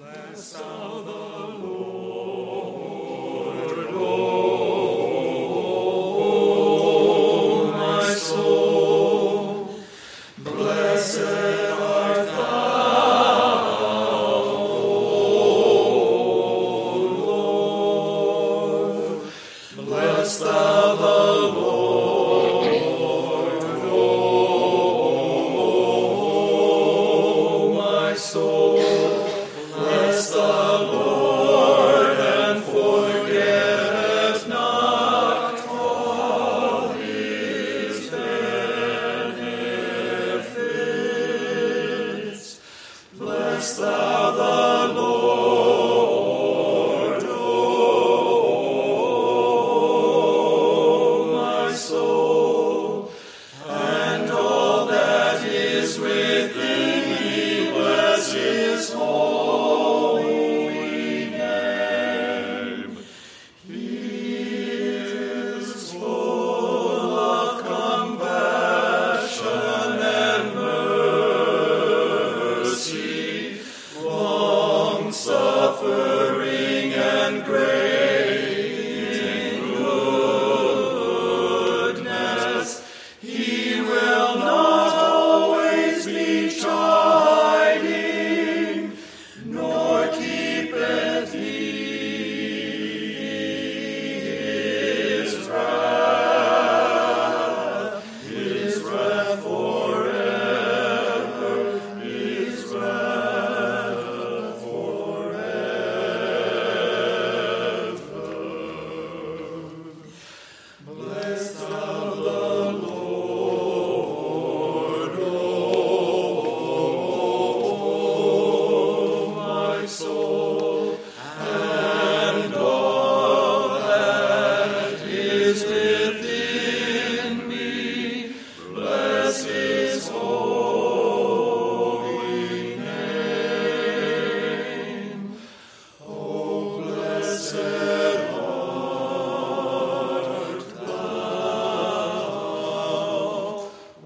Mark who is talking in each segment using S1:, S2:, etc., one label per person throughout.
S1: Bless thou the Lord, O my soul. Blessed art thou, O Lord. Bless thou the Lord, O my soul. Bless the Lord and forget not all his benefits. Bless thou the Lord, O my soul, and all that is within me. Bless his holy name. He is full of compassion and mercy, long-suffering and great in goodness. He will not always be chiding, nor keepeth he his wrath forever, his wrath forever. Bless thou the Lord, O my soul, and all that is within me. Bless his holy name. O blessed art thou,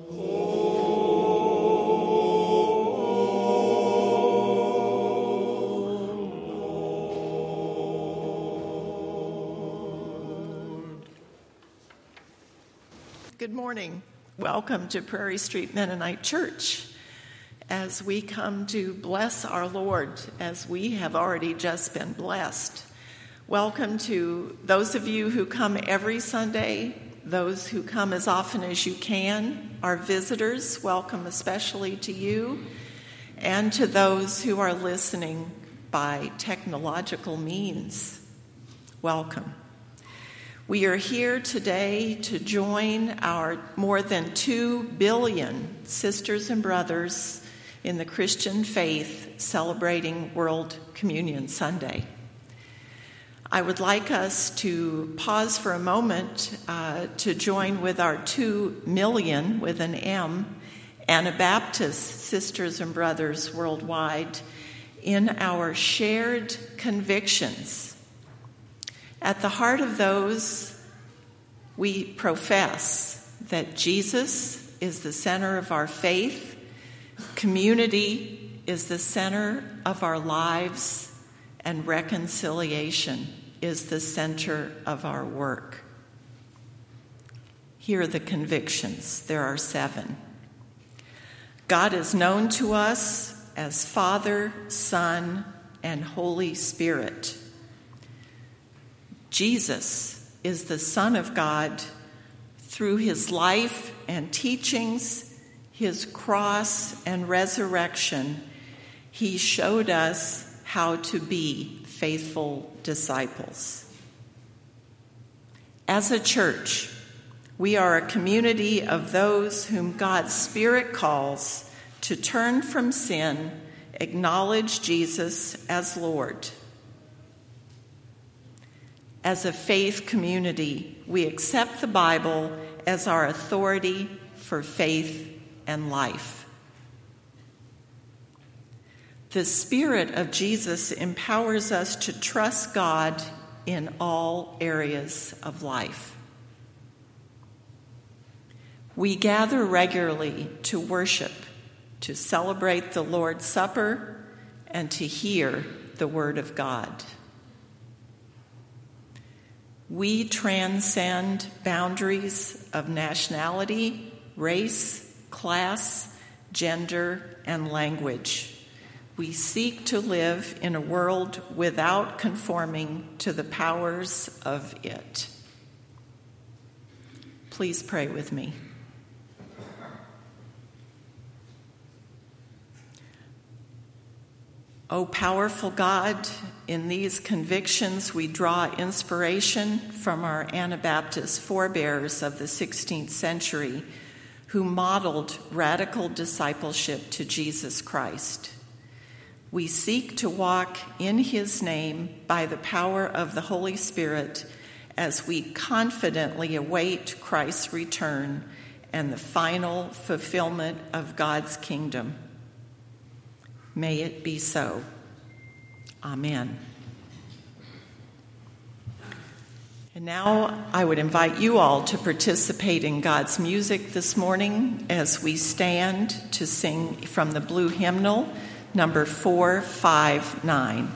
S2: Good morning. Welcome to Prairie Street Mennonite Church. As we come to bless our Lord, as we have already just been blessed. Welcome to those of you who come every Sunday, those who come as often as you can, our visitors, welcome especially to you, and to those who are listening by technological means. Welcome. We are here today to join our more than 2 billion sisters and brothers in the Christian faith celebrating World Communion Sunday. I would like us to pause for a moment to join with our 2 million, with an M, Anabaptist sisters and brothers worldwide in our shared convictions. At the heart of those, we profess that Jesus is the center of our faith, community is the center of our lives, and reconciliation is the center of our work. Here are the convictions. There are 7. God is known to us as Father, Son, and Holy Spirit. Jesus is the Son of God. Through his life and teachings, his cross and resurrection, he showed us how to be faithful disciples. As a church, we are a community of those whom God's Spirit calls to turn from sin, acknowledge Jesus as Lord. As a faith community, we accept the Bible as our authority for faith and life. The Spirit of Jesus empowers us to trust God in all areas of life. We gather regularly to worship, to celebrate the Lord's Supper, and to hear the Word of God. We transcend boundaries of nationality, race, class, gender, and language. We seek to live in a world without conforming to the powers of it. Please pray with me. O powerful God, in these convictions we draw inspiration from our Anabaptist forebears of the 16th century who modeled radical discipleship to Jesus Christ. We seek to walk in his name by the power of the Holy Spirit as we confidently await Christ's return and the final fulfillment of God's kingdom. May it be so. Amen. And now I would invite you all to participate in God's music this morning as we stand to sing from the Blue Hymnal, number 459.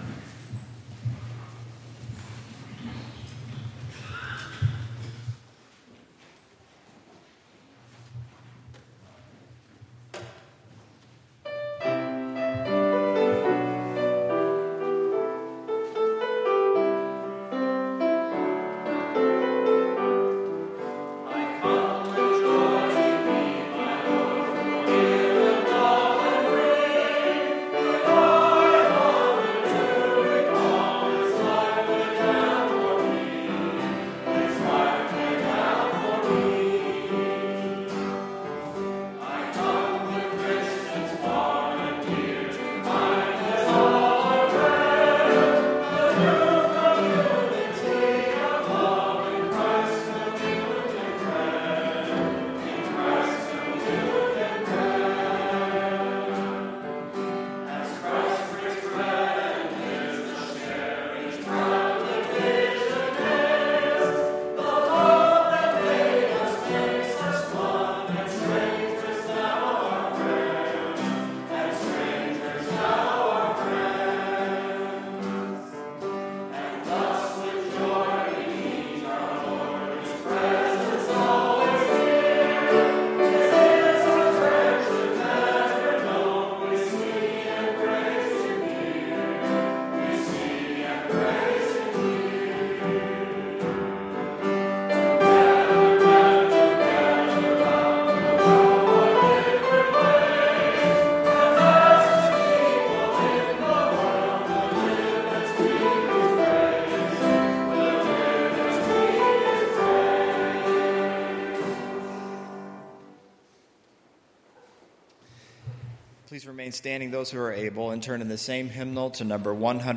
S3: Please remain standing, those who are able, and turn in the same hymnal to number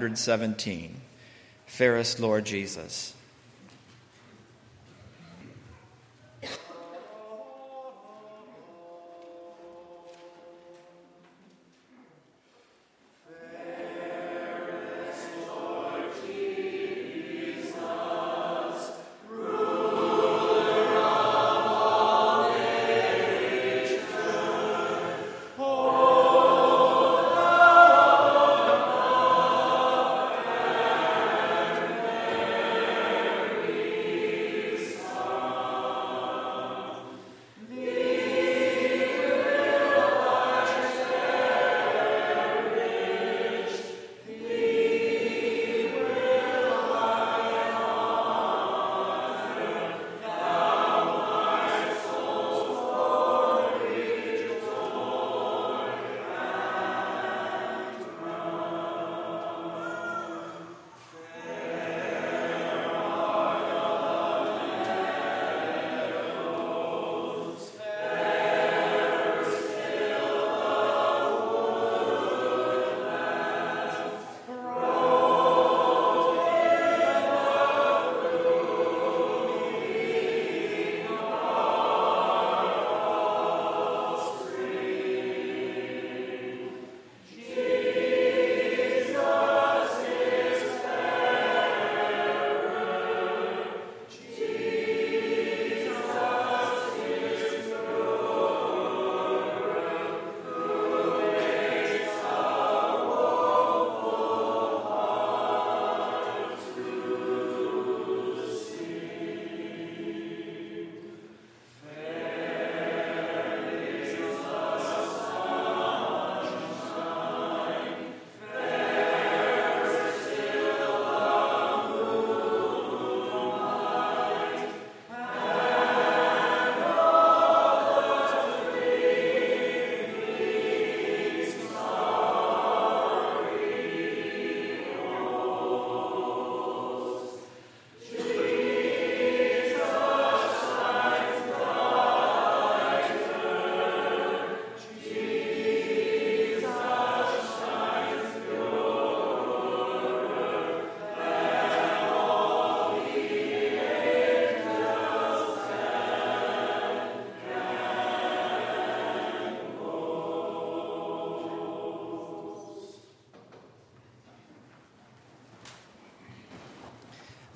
S3: 117, Fairest Lord Jesus.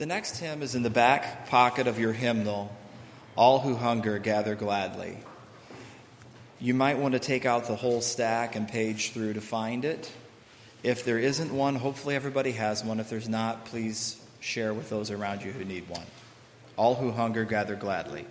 S3: The next hymn is in the back pocket of your hymnal, All Who Hunger Gather Gladly. You might want to take out the whole stack and page through to find it. If there isn't one, hopefully everybody has one. If there's not, please share with those around you who need one. All who hunger gather gladly.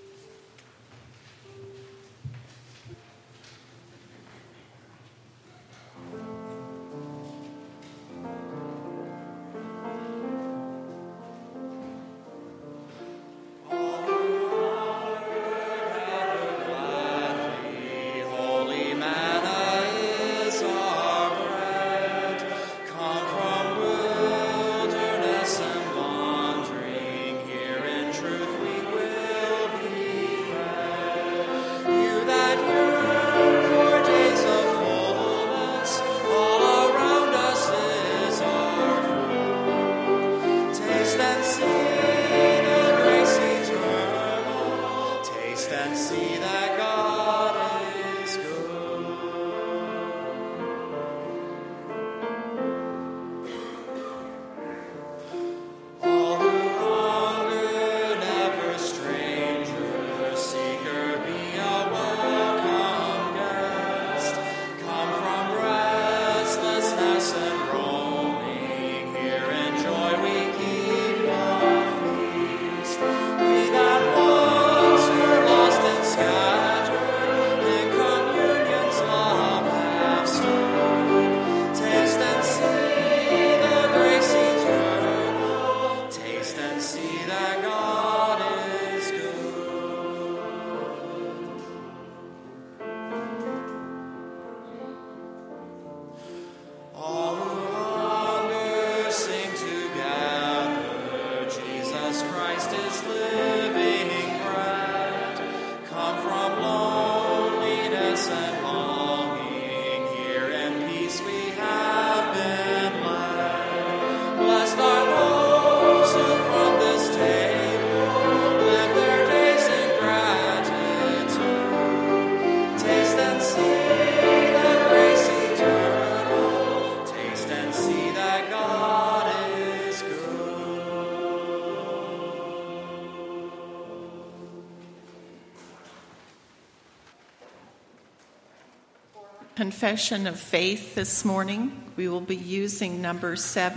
S2: Confession of faith this morning. We will be using number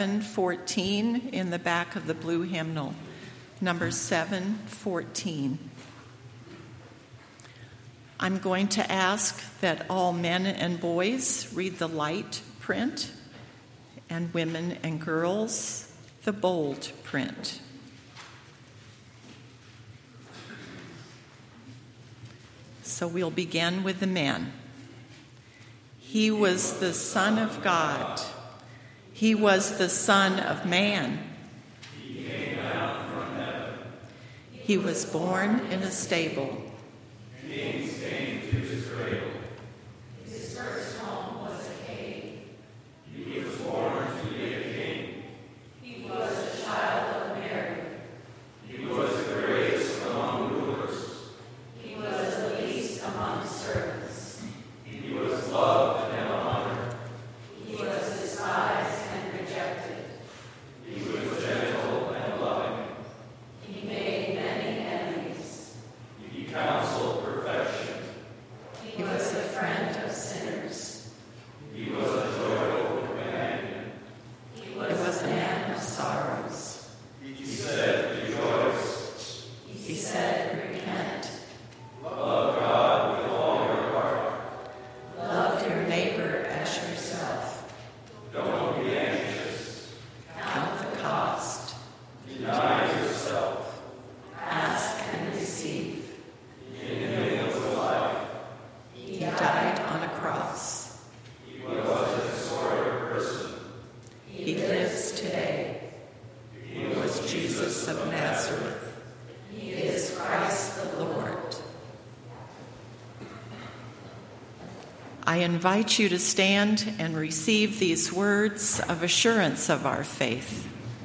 S2: 714 in the back of the blue hymnal. Number 714. I'm going to ask that all men and boys read the light print, and women and girls the bold print. So we'll begin with the men. He was the Son of God. He was the Son of Man.
S1: He came down from heaven.
S2: He was born in a stable.
S1: Kings came to his cradle.
S4: His first home was a cave.
S1: He was born to be a king.
S4: He was a child of Mary.
S1: He was the greatest among rulers.
S4: He was the least among servants.
S1: He was loved and honored.
S4: He was despised and rejected.
S1: He was gentle and loving.
S4: He made many enemies.
S1: He counseled perfection.
S4: He was a friend of sinners.
S1: He was a joyful companion.
S4: He was a man of sorrows.
S1: He said, rejoice.
S4: He said, repent.
S1: Love God with all your heart.
S4: Love your neighbor as yourself.
S1: Don't be anxious.
S4: Count the cost.
S1: Deny yourself.
S4: Ask and receive.
S1: In the meals of life.
S4: He died on a cross.
S1: He was a historic person.
S4: He lives today.
S1: He
S2: Was Jesus of Nazareth.
S4: He is Christ the Lord.
S2: I invite you to stand and receive these words of assurance of our faith.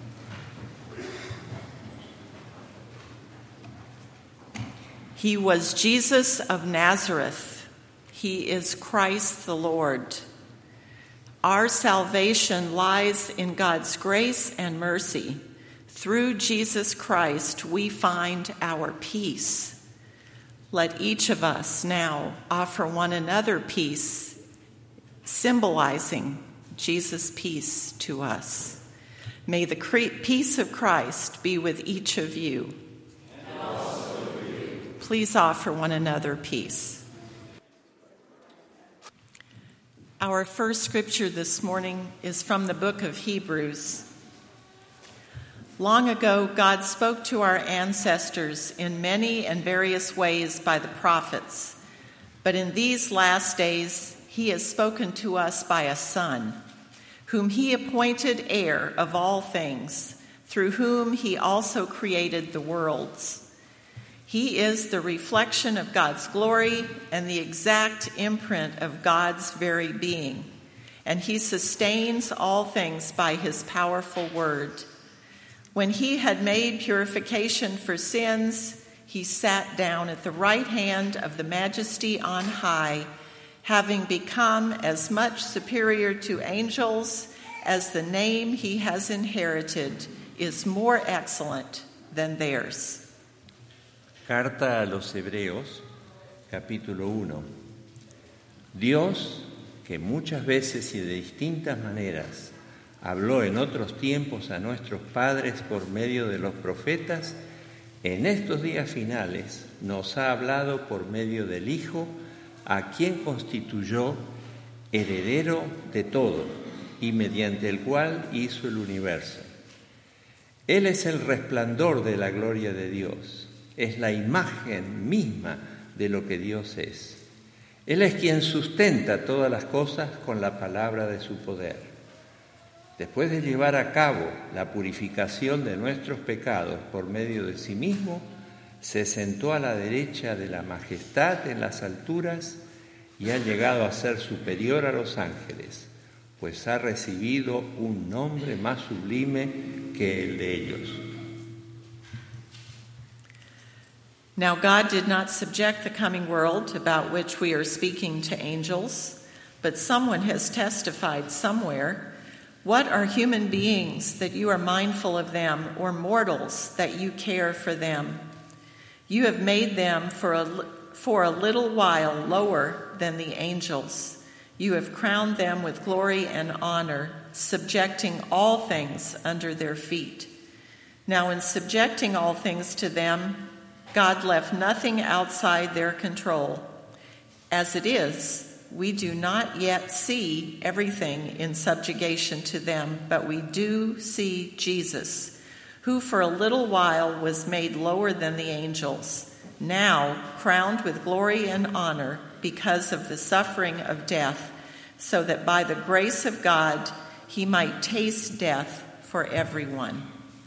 S2: He was Jesus of Nazareth. He is Christ the Lord. Our salvation lies in God's grace and mercy Through Jesus Christ, we find our peace. Let each of us now offer one another peace, symbolizing Jesus' peace to us. May the peace of Christ be with each of you.
S1: And also with you.
S2: Please offer one another peace. Our first scripture this morning is from the book of Hebrews. Long ago, God spoke to our ancestors in many and various ways by the prophets, but in these last days, he has spoken to us by a Son, whom he appointed heir of all things, through whom he also created the worlds. He is the reflection of God's glory and the exact imprint of God's very being, and he sustains all things by his powerful word. When he had made purification for sins, he sat down at the right hand of the Majesty on high, having become as much superior to angels as the name he has inherited is more excellent than theirs.
S5: Carta a los Hebreos, capítulo 1. Dios, que muchas veces y de distintas maneras habló en otros tiempos a nuestros padres por medio de los profetas, en estos días finales nos ha hablado por medio del Hijo, a quien constituyó heredero de todo y mediante el cual hizo el universo. Él es el resplandor de la gloria de Dios, es la imagen misma de lo que Dios es. Él es quien sustenta todas las cosas con la palabra de su poder. Después de llevar a cabo la purificación de nuestros pecados por medio de sí mismo, se sentó a la derecha de la majestad en las alturas y ha llegado a ser superior a los ángeles, pues ha recibido un nombre más sublime que el de ellos.
S2: Now God did not subject the coming world about which we are speaking to angels, but someone has testified somewhere, "What are human beings that you are mindful of them, or mortals that you care for them? You have made them for a little while lower than the angels. You have crowned them with glory and honor, subjecting all things under their feet. Now in subjecting all things to them, God left nothing outside their control. As it is, we do not yet see everything in subjugation to them, but we do see Jesus, who for a little while was made lower than the angels, now crowned with glory and honor because of the suffering of death, so that by the grace of God he might taste death for everyone."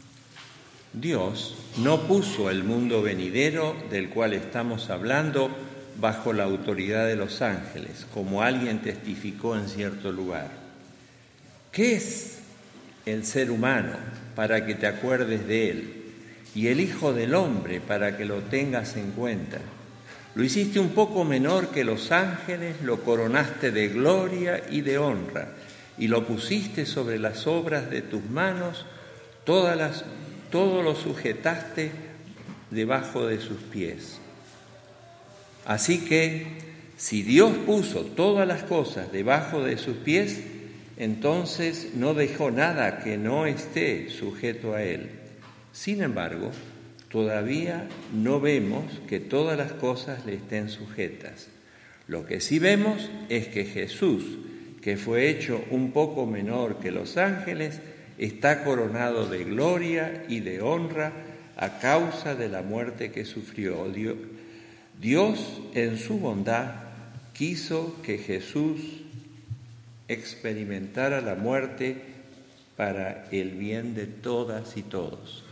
S5: Dios no puso el mundo venidero del cual estamos hablando bajo la autoridad de los ángeles, como alguien testificó en cierto lugar. ¿Qué es el ser humano para que te acuerdes de él? Y el Hijo del Hombre para que lo tengas en cuenta. Lo hiciste un poco menor que los ángeles, lo coronaste de gloria y de honra, y lo pusiste sobre las obras de tus manos, todo lo sujetaste debajo de sus pies. Así que, si Dios puso todas las cosas debajo de sus pies, entonces no dejó nada que no esté sujeto a él. Sin embargo, todavía no vemos que todas las cosas le estén sujetas. Lo que sí vemos es que Jesús, que fue hecho un poco menor que los ángeles, está coronado de gloria y de honra a causa de la muerte que sufrió. Dios, en su bondad, quiso que Jesús experimentara la muerte para el bien de todas y todos.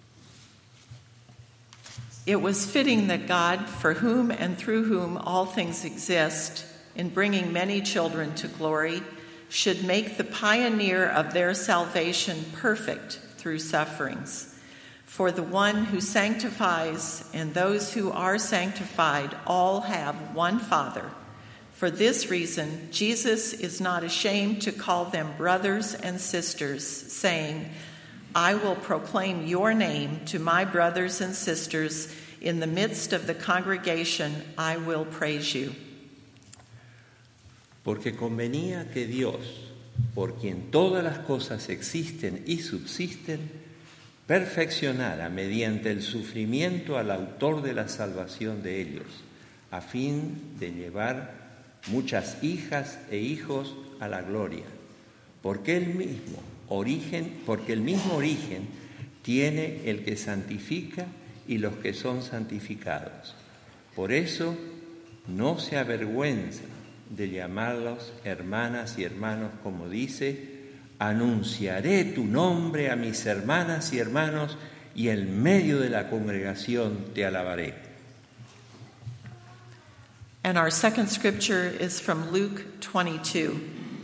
S2: It was fitting that God, for whom and through whom all things exist, in bringing many children to glory, should make the pioneer of their salvation perfect through sufferings. For the one who sanctifies and those who are sanctified all have one Father. For this reason, Jesus is not ashamed to call them brothers and sisters, saying, I will proclaim your name to my brothers and sisters. In the midst of the congregation, I will praise you.
S5: Porque convenía que Dios, por quien todas las cosas existen y subsisten, perfeccionara mediante el sufrimiento al autor de la salvación de ellos, a fin de llevar muchas hijas e hijos a la gloria, porque el mismo origen tiene el que santifica y los que son santificados. Por eso no se avergüenza de llamarlos hermanas y hermanos, como dice: anunciaré tu nombre a mis hermanas y hermanos, y en medio de la congregación te alabaré.
S2: And our second scripture is from Luke 22.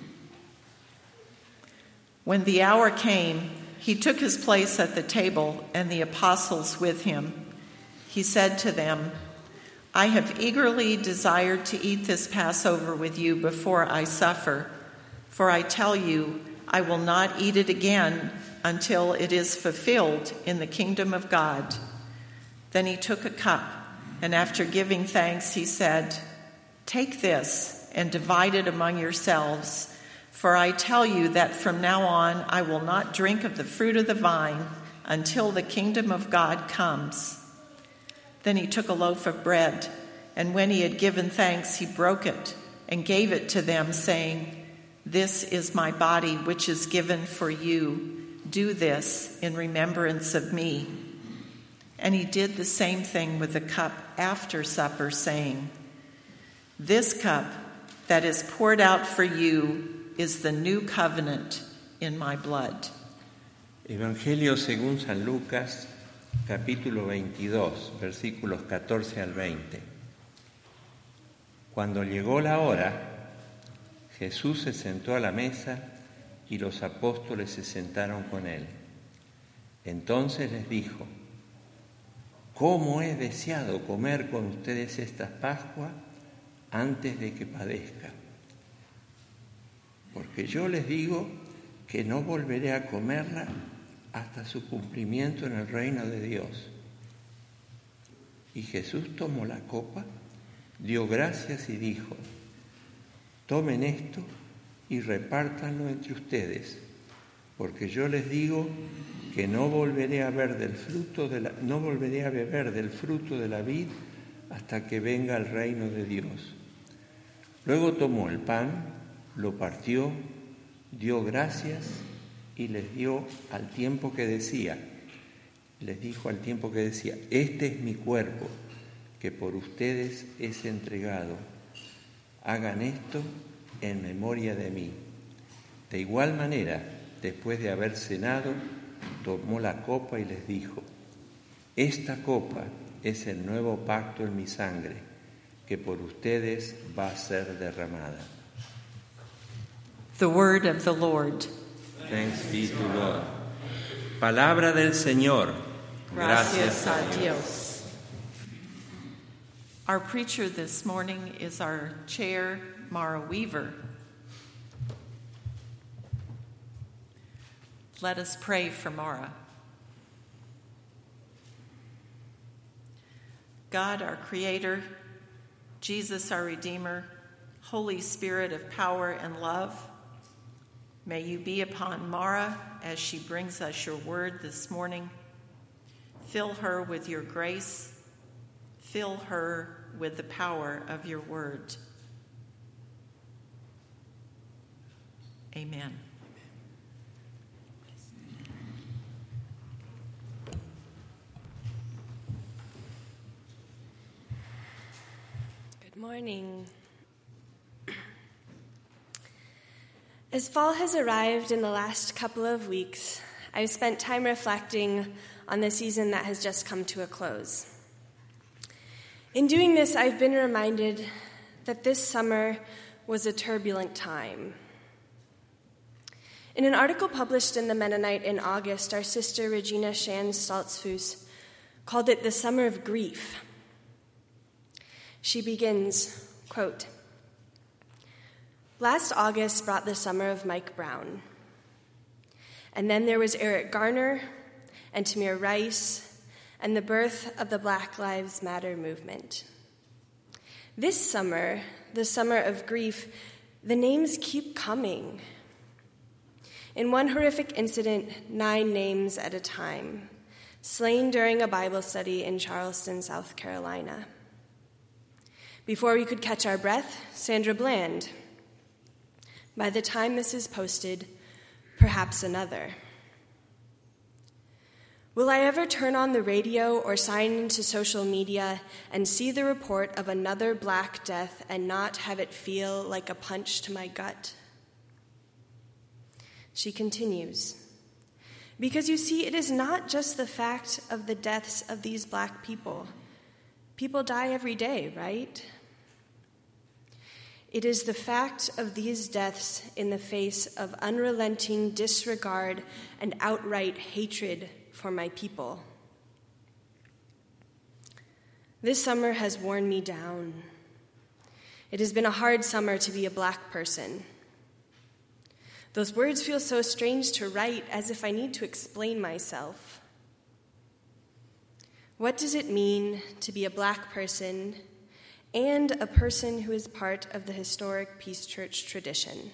S2: When the hour came, he took his place at the table, and the apostles with him. He said to them, I have eagerly desired to eat this Passover with you before I suffer, for I tell you, I will not eat it again until it is fulfilled in the kingdom of God. Then he took a cup, and after giving thanks, he said, Take this and divide it among yourselves, for I tell you that from now on I will not drink of the fruit of the vine until the kingdom of God comes. Then he took a loaf of bread, and when he had given thanks, he broke it and gave it to them, saying, This is my body, which is given for you. Do this in remembrance of me. And he did the same thing with the cup after supper, saying, This cup that is poured out for you is the new covenant in my blood.
S5: Evangelio según San Lucas, capítulo 22, versículos 14 al 20. Cuando llegó la hora, Jesús se sentó a la mesa y los apóstoles se sentaron con él. Entonces les dijo, ¿cómo he deseado comer con ustedes esta Pascua antes de que padezca? Porque yo les digo que no volveré a comerla hasta su cumplimiento en el reino de Dios. Y Jesús tomó la copa, dio gracias y dijo, tomen esto y repártanlo entre ustedes, porque yo les digo que no volveré a beber del fruto de la vid hasta que venga el reino de Dios. Luego tomó el pan, lo partió, dio gracias y les dijo al tiempo que decía, este es mi cuerpo, que por ustedes es entregado. Hagan esto en memoria de mí. De igual manera, después de haber cenado, tomó la copa y les dijo, esta copa es el nuevo pacto en mi sangre, que por ustedes va a ser derramada.
S2: The word of the Lord.
S5: Thanks be to God. Palabra del Señor.
S2: Gracias a Dios. Our preacher this morning is our chair, Mara Weaver. Let us pray for Mara. God, our Creator, Jesus, our Redeemer, Holy Spirit of power and love, may you be upon Mara as she brings us your word this morning. Fill her with your grace. Fill her with the power of your word. Amen.
S6: Good morning. As fall has arrived in the last couple of weeks, I've spent time reflecting on the season that has just come to a close. In doing this, I've been reminded that this summer was a turbulent time. In an article published in the Mennonite in August, our sister Regina Shan Stoltzfus called it the summer of grief. She begins, quote, Last August brought the summer of Mike Brown. And then there was Eric Garner and Tamir Rice and the birth of the Black Lives Matter movement. This summer, the summer of grief, the names keep coming. In one horrific incident, 9 names at a time, slain during a Bible study in Charleston, South Carolina. Before we could catch our breath, Sandra Bland. By the time this is posted, perhaps another. Will I ever turn on the radio or sign into social media and see the report of another Black death and not have it feel like a punch to my gut? She continues, because you see, it is not just the fact of the deaths of these Black people. People die every day, right? It is the fact of these deaths in the face of unrelenting disregard and outright hatred for my people. This summer has worn me down. It has been a hard summer to be a Black person. Those words feel so strange to write, as if I need to explain myself. What does it mean to be a Black person and a person who is part of the historic Peace Church tradition?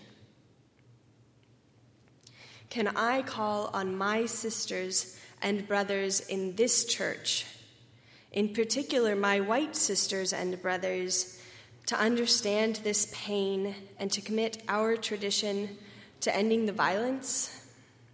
S6: Can I call on my sisters and brothers in this church, in particular my white sisters and brothers, to understand this pain and to commit our tradition to ending the violence?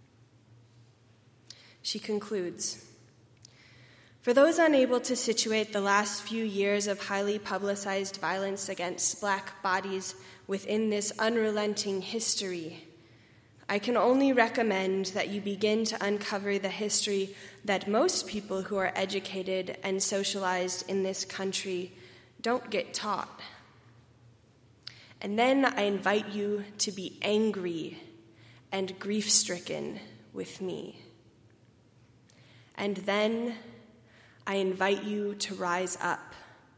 S6: She concludes, for those unable to situate the last few years of highly publicized violence against Black bodies within this unrelenting history, I can only recommend that you begin to uncover the history that most people who are educated and socialized in this country don't get taught. And then I invite you to be angry and grief-stricken with me. And then I invite you to rise up.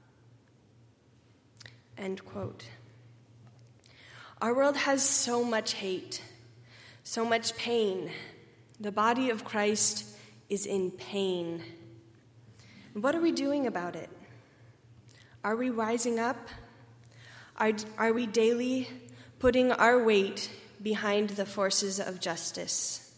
S6: End quote. Our world has so much hate, so much pain. The body of Christ is in pain. What are we doing about it? Are we rising up? Are we daily putting our weight behind the forces of justice?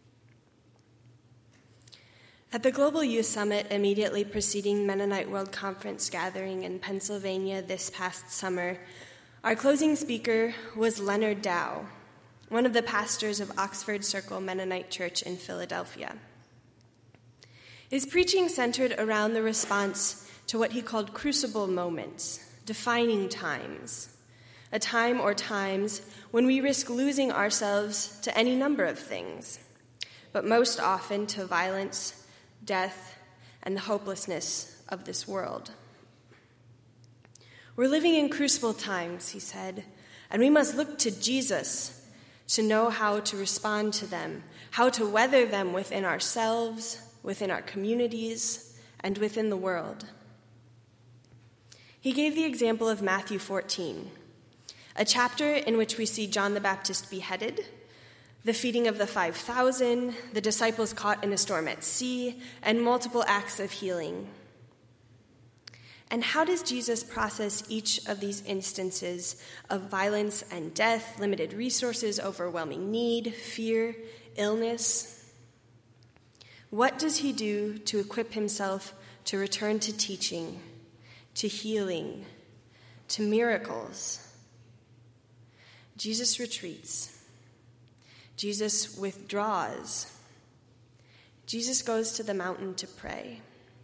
S6: At the Global Youth Summit immediately preceding Mennonite World Conference gathering in Pennsylvania this past summer, our closing speaker was Leonard Dow, one of the pastors of Oxford Circle Mennonite Church in Philadelphia. His preaching centered around the response to what he called crucible moments, defining times, a time or times when we risk losing ourselves to any number of things, but most often to violence, death, and the hopelessness of this world. We're living in crucible times, he said, and we must look to Jesus to know how to respond to them, how to weather them within ourselves, within our communities, and within the world. He gave the example of Matthew 14, a chapter in which we see John the Baptist beheaded, the feeding of the 5,000, the disciples caught in a storm at sea, and multiple acts of healing. And how does Jesus process each of these instances of violence and death, limited resources, overwhelming need, fear, illness? What does he do to equip himself to return to teaching, to healing, to miracles? Jesus retreats. Jesus withdraws. Jesus goes to the mountain to pray.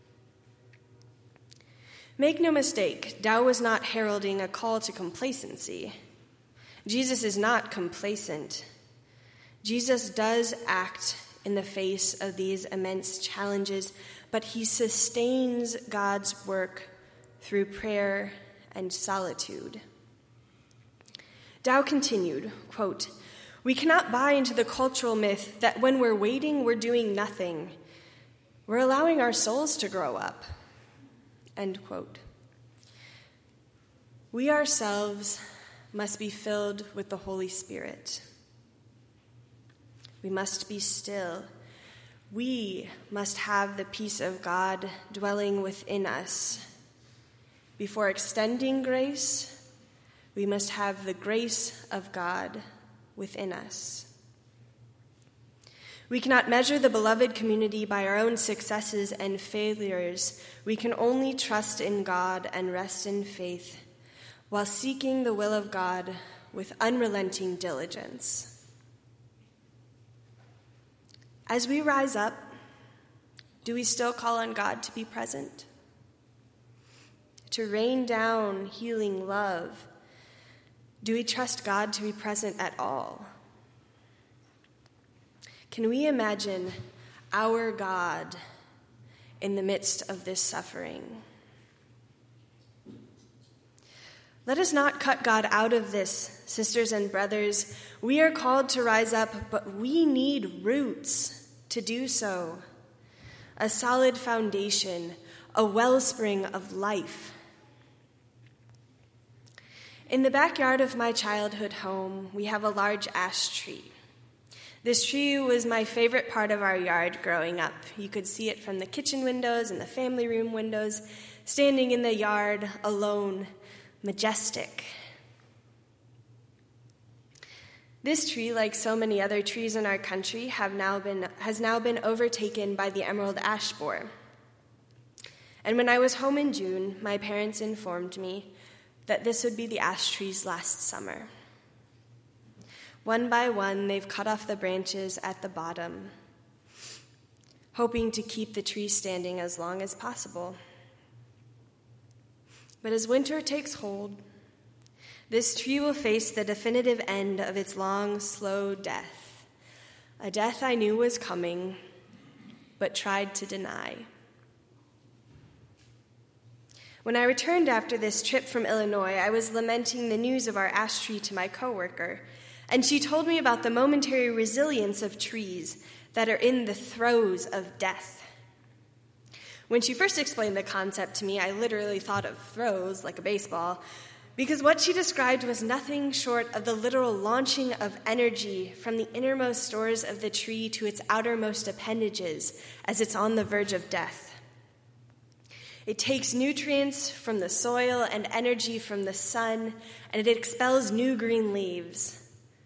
S6: Make no mistake, Dow was not heralding a call to complacency. Jesus is not complacent. Jesus does act in the face of these immense challenges, but he sustains God's work through prayer and solitude. Dow continued, quote, "We cannot buy into the cultural myth that when we're waiting, we're doing nothing. We're allowing our souls to grow up." End quote. We ourselves must be filled with the Holy Spirit. We must be still. We must have the peace of God dwelling within us. Before extending grace, we must have the grace of God within us. We cannot measure the beloved community by our own successes and failures. We can only trust in God and rest in faith while seeking the will of God with unrelenting diligence. As we rise up, do we still call on God to be present? To rain down healing love? Do we trust God to be present at all? Can we imagine our God in the midst of this suffering? Let us not cut God out of this, sisters and brothers. We are called to rise up, but we need roots to do so. A solid foundation, a wellspring of life. In the backyard of my childhood home, we have a large ash tree. This tree was my favorite part of our yard growing up. You could see it from the kitchen windows and the family room windows, standing in the yard alone, majestic. This tree, like so many other trees in our country, has now been overtaken by the emerald ash borer. And when I was home in June, my parents informed me that this would be the ash tree's last summer. One by one, they've cut off the branches at the bottom, hoping to keep the tree standing as long as possible. But as winter takes hold, this tree will face the definitive end of its long, slow death, a death I knew was coming, but tried to deny. When I returned after this trip from Illinois, I was lamenting the news of our ash tree to my coworker, and she told me about the momentary resilience of trees that are in the throes of death. When she first explained the concept to me, I literally thought of throws, like a baseball, because what she described was nothing short of the literal launching of energy from the innermost stores of the tree to its outermost appendages as it's on the verge of death. It takes nutrients from the soil and energy from the sun, and it expels new green leaves.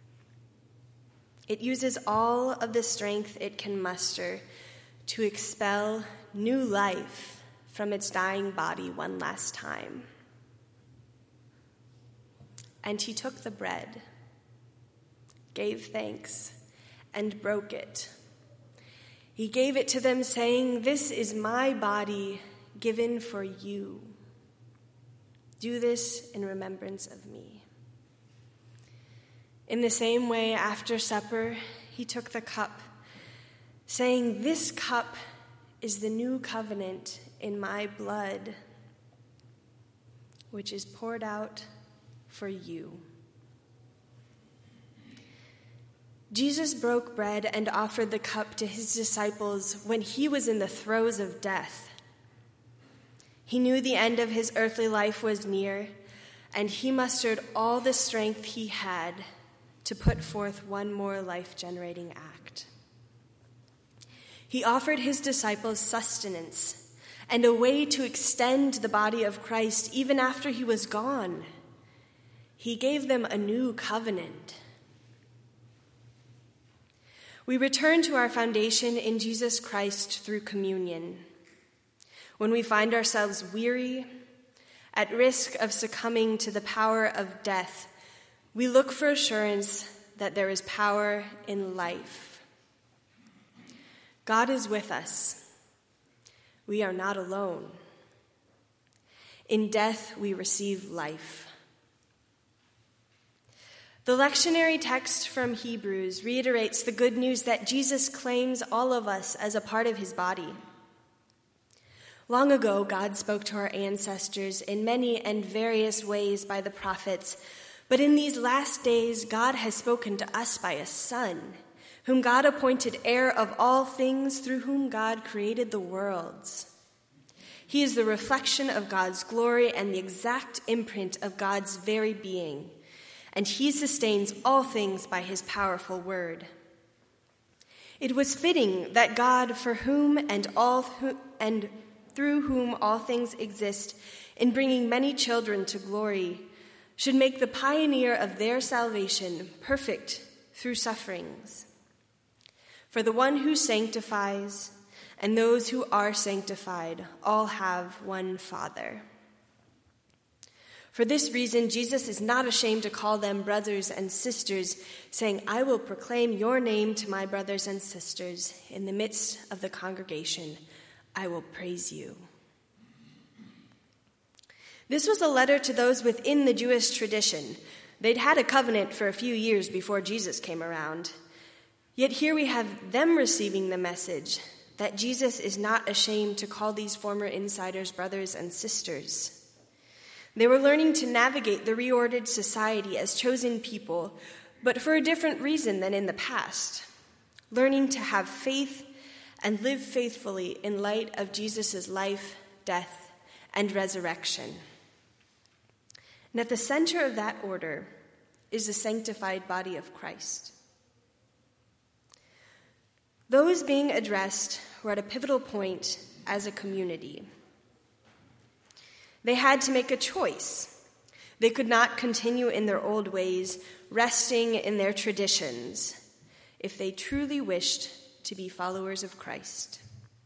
S6: It uses all of the strength it can muster to expel new life from its dying body one last time. And he took the bread, gave thanks, and broke it. He gave it to them, saying, "This is my body given for you. Do this in remembrance of me." In the same way, after supper, he took the cup, saying, "This cup is the new covenant in my blood, which is poured out for you." Jesus broke bread and offered the cup to his disciples when he was in the throes of death. He knew the end of his earthly life was near, and he mustered all the strength he had to put forth one more life-generating act. He offered his disciples sustenance and a way to extend the body of Christ even after he was gone. He gave them a new covenant. We return to our foundation in Jesus Christ through communion. When we find ourselves weary, at risk of succumbing to the power of death, we look for assurance that there is power in life. God is with us. We are not alone. In death, we receive life. The lectionary text from Hebrews reiterates the good news that Jesus claims all of us as a part of his body. Long ago, God spoke to our ancestors in many and various ways by the prophets, but in these last days, God has spoken to us by a Son, whom God appointed heir of all things, through whom God created the worlds. He is the reflection of God's glory and the exact imprint of God's very being, and he sustains all things by his powerful word. It was fitting that God, for whom and through whom all things exist, in bringing many children to glory, should make the pioneer of their salvation perfect through sufferings. For the one who sanctifies and those who are sanctified all have one Father. For this reason, Jesus is not ashamed to call them brothers and sisters, saying, I will proclaim your name to my brothers and sisters. In the midst of the congregation, I will praise you. This was a letter to those within the Jewish tradition. They'd had a covenant for a few years before Jesus came around. Yet here we have them receiving the message that Jesus is not ashamed to call these former insiders brothers and sisters. They were learning to navigate the reordered society as chosen people, but for a different reason than in the past, learning to have faith and live faithfully in light of Jesus' life, death, and resurrection. And at the center of that order is the sanctified body of Christ. Those being addressed were at a pivotal point as a community. They had to make a choice. They could not continue in their old ways, resting in their traditions, if they truly wished to be followers of Christ.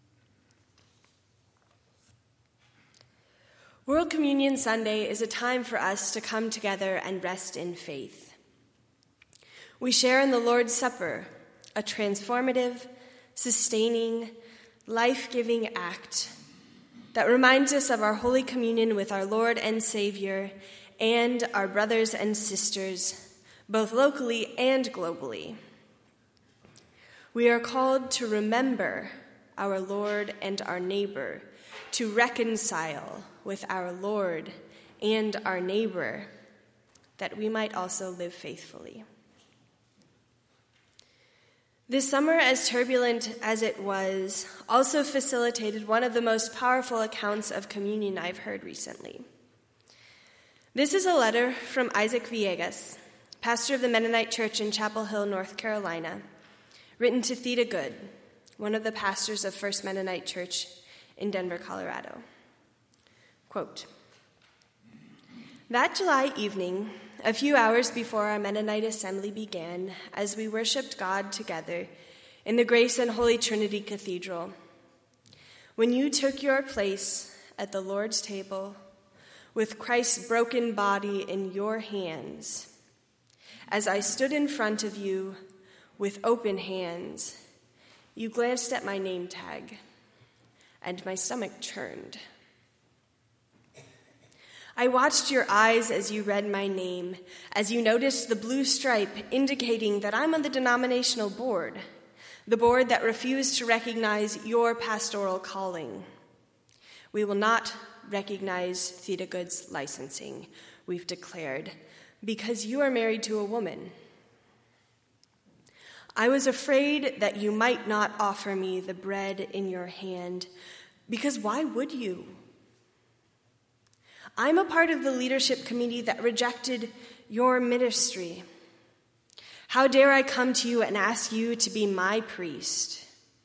S6: World Communion Sunday is a time for us to come together and rest in faith. We share in the Lord's Supper, a transformative, sustaining, life-giving act that reminds us of our Holy Communion with our Lord and Savior and our brothers and sisters, both locally and globally. We are called to remember our Lord and our neighbor, to reconcile with our Lord and our neighbor, that we might also live faithfully. This summer, as turbulent as it was, also facilitated one of the most powerful accounts of communion I've heard recently. This is a letter from Isaac Villegas, pastor of the Mennonite Church in Chapel Hill, North Carolina, written to Theda Good, one of the pastors of First Mennonite Church in Denver, Colorado. Quote, that July evening, a few hours before our Mennonite assembly began, as we worshiped God together in the Grace and Holy Trinity Cathedral, when you took your place at the Lord's table with Christ's broken body in your hands, as I stood in front of you with open hands, you glanced at my name tag, and my stomach churned. I watched your eyes as you read my name, as you noticed the blue stripe indicating that I'm on the denominational board, the board that refused to recognize your pastoral calling. We will not recognize Theda Good's licensing, we've declared, because you are married to a woman. I was afraid that you might not offer me the bread in your hand, because why would you? I'm a part of the leadership committee that rejected your ministry. How dare I come to you and ask you to be my priest?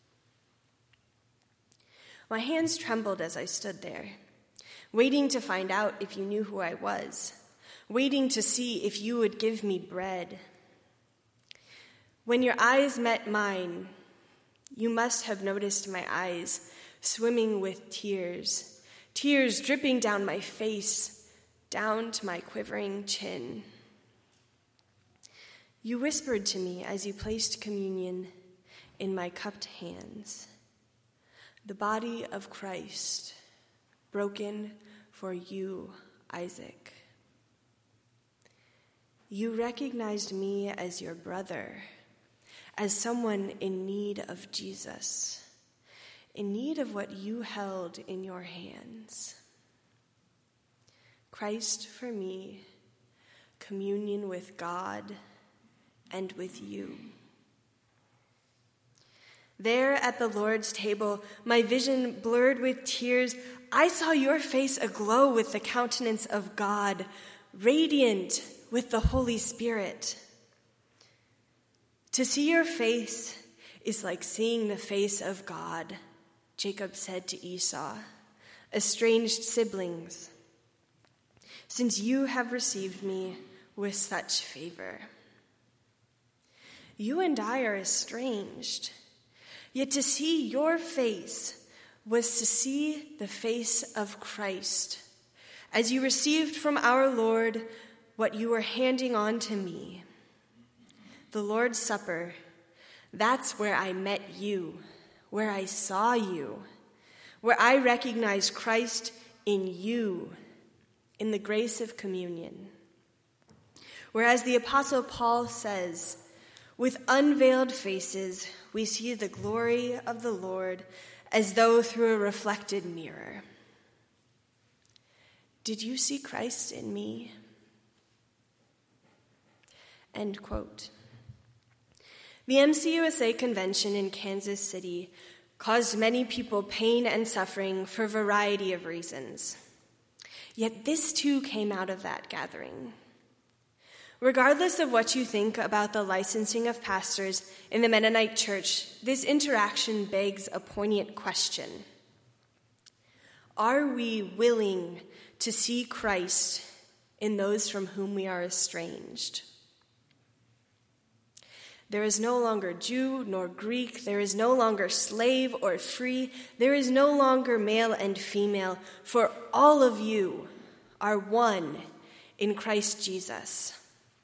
S6: My hands trembled as I stood there, waiting to find out if you knew who I was, waiting to see if you would give me bread. When your eyes met mine, you must have noticed my eyes swimming with tears dripping down my face, down to my quivering chin. You whispered to me as you placed communion in my cupped hands, the body of Christ, broken for you, Isaac. You recognized me as your brother, as someone in need of Jesus, in need of what you held in your hands. Christ for me, communion with God and with you. There at the Lord's table, my vision blurred with tears, I saw your face aglow with the countenance of God, radiant with the Holy Spirit. To see your face is like seeing the face of God, Jacob said to Esau, estranged siblings, since you have received me with such favor. You and I are estranged, yet to see your face was to see the face of Christ, as you received from our Lord what you were handing on to me. The Lord's Supper, that's where I met you, where I saw you, where I recognized Christ in you, in the grace of communion. Whereas the Apostle Paul says, with unveiled faces, we see the glory of the Lord as though through a reflected mirror. Did you see Christ in me? End quote. The MCUSA convention in Kansas City caused many people pain and suffering for a variety of reasons. Yet this too came out of that gathering. Regardless of what you think about the licensing of pastors in the Mennonite Church, this interaction begs a poignant question. Are we willing to see Christ in those from whom we are estranged? There is no longer Jew nor Greek. There is no longer slave or free. There is no longer male and female, for all of you are one in Christ Jesus.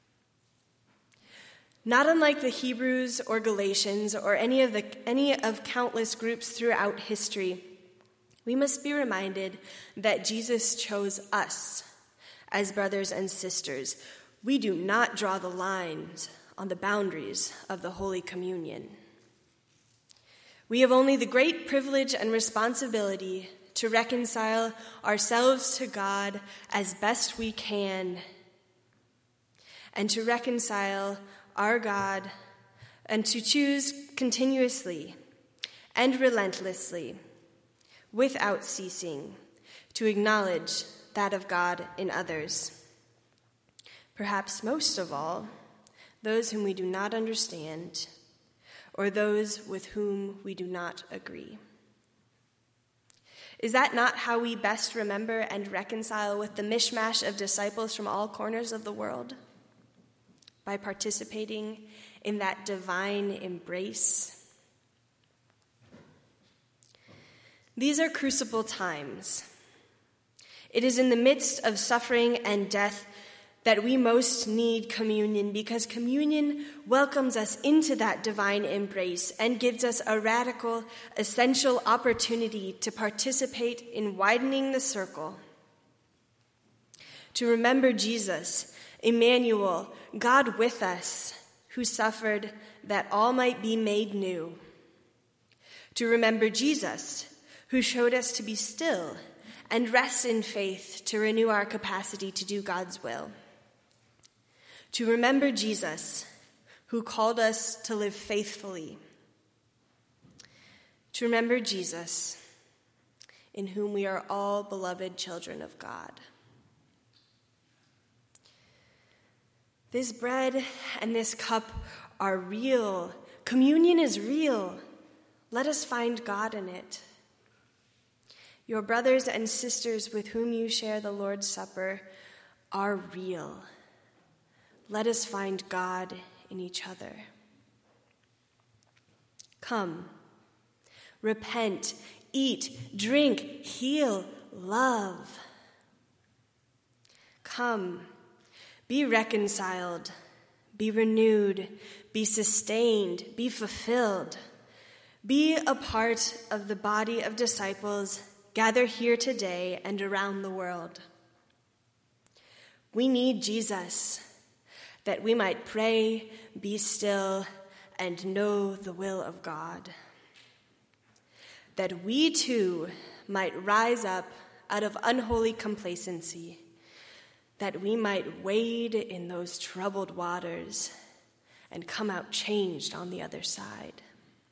S6: Not unlike the Hebrews or Galatians or any of countless groups throughout history, we must be reminded that Jesus chose us as brothers and sisters. We do not draw the lines on the boundaries of the Holy Communion. We have only the great privilege and responsibility to reconcile ourselves to God as best we can, and to reconcile our God, and to choose continuously and relentlessly, without ceasing, to acknowledge that of God in others. Perhaps most of all, those whom we do not understand, or those with whom we do not agree. Is that not how we best remember and reconcile with the mishmash of disciples from all corners of the world? By participating in that divine embrace? These are crucible times. It is in the midst of suffering and death that we most need communion, because communion welcomes us into that divine embrace and gives us a radical, essential opportunity to participate in widening the circle. To remember Jesus, Emmanuel, God with us, who suffered that all might be made new. To remember Jesus, who showed us to be still and rest in faith to renew our capacity to do God's will. To remember Jesus, who called us to live faithfully. To remember Jesus, in whom we are all beloved children of God. This bread and this cup are real. Communion is real. Let us find God in it. Your brothers and sisters with whom you share the Lord's Supper are real. Let us find God in each other. Come, repent, eat, drink, heal, love. Come, be reconciled, be renewed, be sustained, be fulfilled. Be a part of the body of disciples gathered here today and around the world. We need Jesus, that we might pray, be still, and know the will of God. That we too might rise up out of unholy complacency, that we might wade in those troubled waters and come out changed on the other side.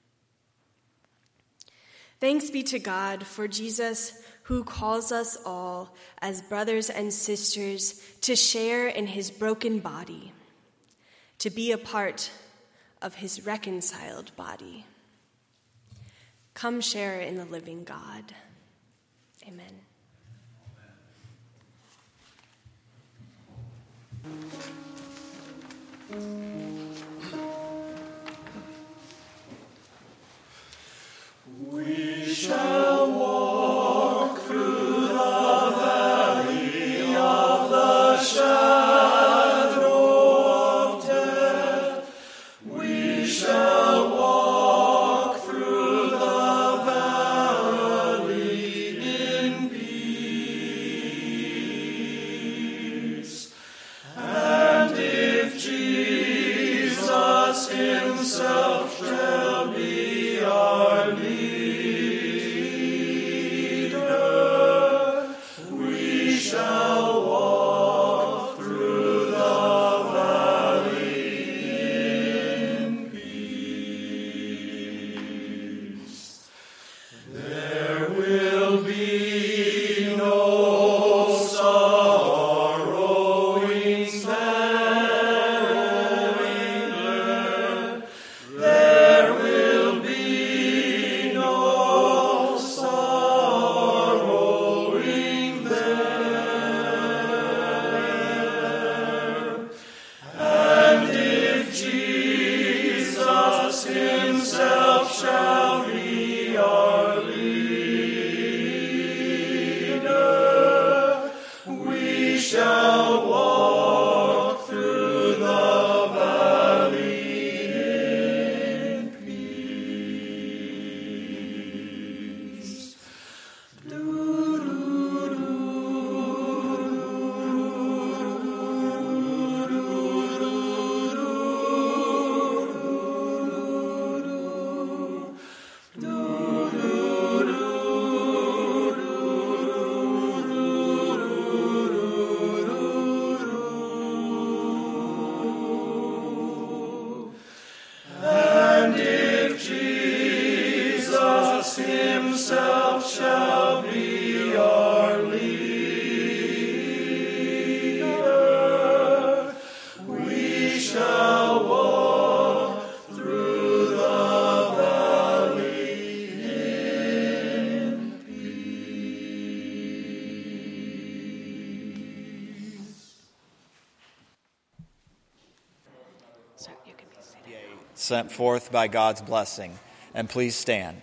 S6: Thanks be to God for Jesus, who calls us all as brothers and sisters to share in his broken body, to be a part of his reconciled body. come share in the living God. Amen.
S1: We shall walk through the valley of the shadow of death. We shall walk through the valley in peace. And if Jesus himself shall be our leader, we shall walk through the valley in peace. There will be no sorrowings there. There will be no sorrowing there. And if Jesus himself shall be our leader, we shall walk through the valley in peace. And if Jesus himself shall be our leader, we shall walk through the valley in peace.
S6: Sorry, you can be seated.
S3: Sent forth by God's blessing. And please stand.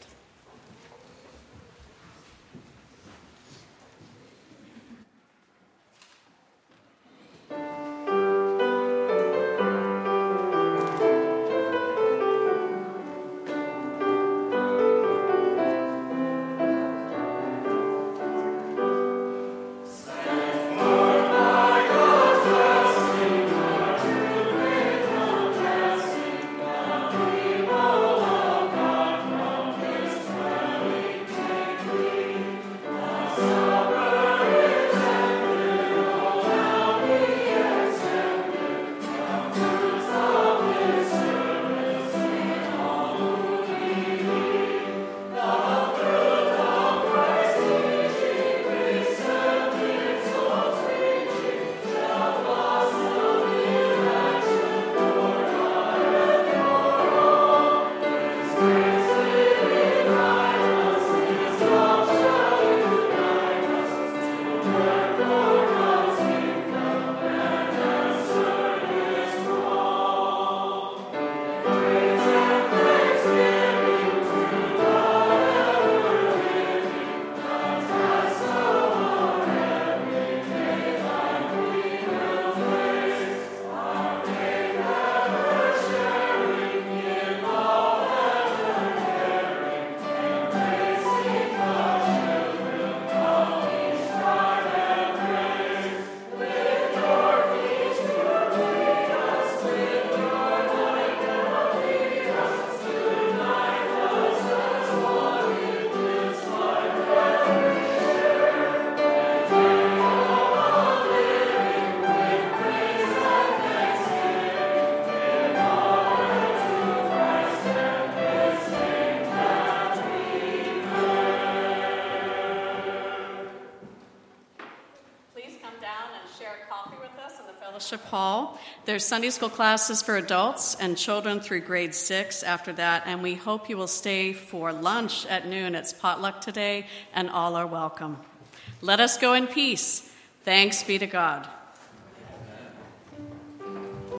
S1: His
S7: Fellowship Hall. There's Sunday school classes for adults and children through grade 6 after that, and we hope you will stay for lunch at noon. It's potluck today, and all are welcome. Let us go in peace. Thanks be to God.